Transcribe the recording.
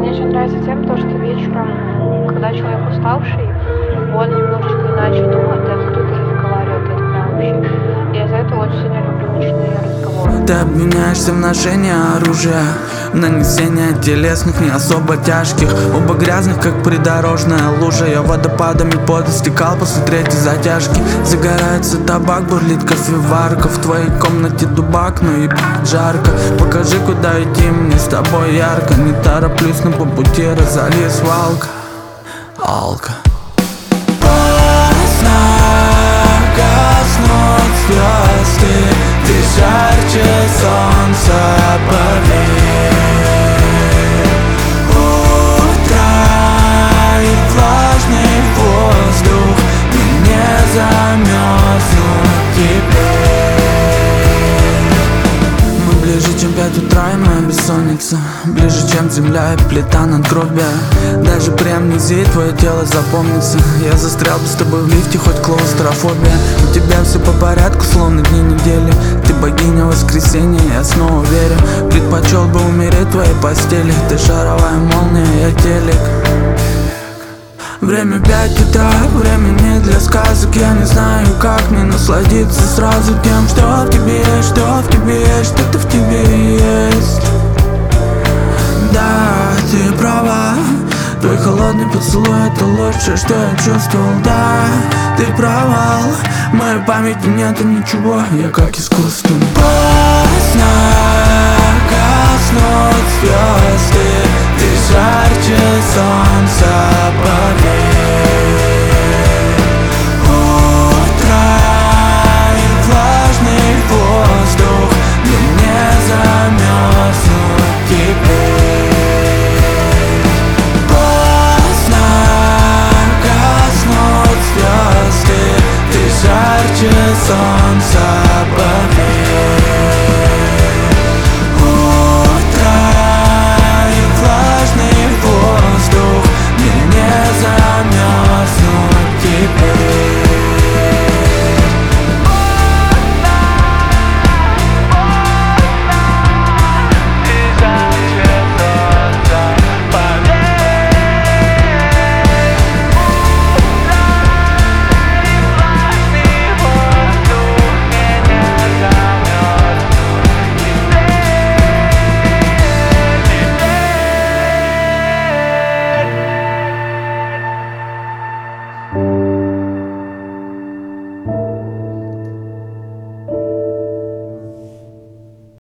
Мне еще нравится тем, то, что вечером, когда человек уставший, он немножечко иначе думает и открыто разговаривает. Это прям вообще. Я из-за этого очень сильно люблю ночные разговоры. Ты обвиняешься в ношении оружия, нанесение телесных не особо тяжких, оба грязных, как придорожная лужа. Я водопадами пота стекал после третьей затяжки. Загорается табак, бурлит кофеварка. В твоей комнате дубак, но и жарко. Покажи, куда идти, мне с тобой ярко. Не тороплюсь, но по пути разолье свалка. Алка. Поздно гаснут звезды, ты жарче солнца, поверь. Утро и влажный воздух, мне не замерзнуть теперь. Мы ближе, чем 5 утра, и моя бессонница ближе, чем земля и плита надгробия. Даже при амнезии твое тело запомнится. Я застрял бы с тобой в лифте, хоть клаустрофобия. У тебя все по порядку, словно дни недели. Ты богиня воскресенья, я снова верю. Предпочел бы умереть в твоей постели. Ты шаровая молния, я телек. Время 5 утра, время не для сказок. Я не знаю, как мне насладиться сразу тем, что в тебе есть, что в тебе есть, что-то в тебе есть. Да, ты права, твой холодный поцелуй — это лучшее, что я чувствовал. Да, ты провал, в моей памяти нету ничего, я как искусство. Поздно гаснут звезды,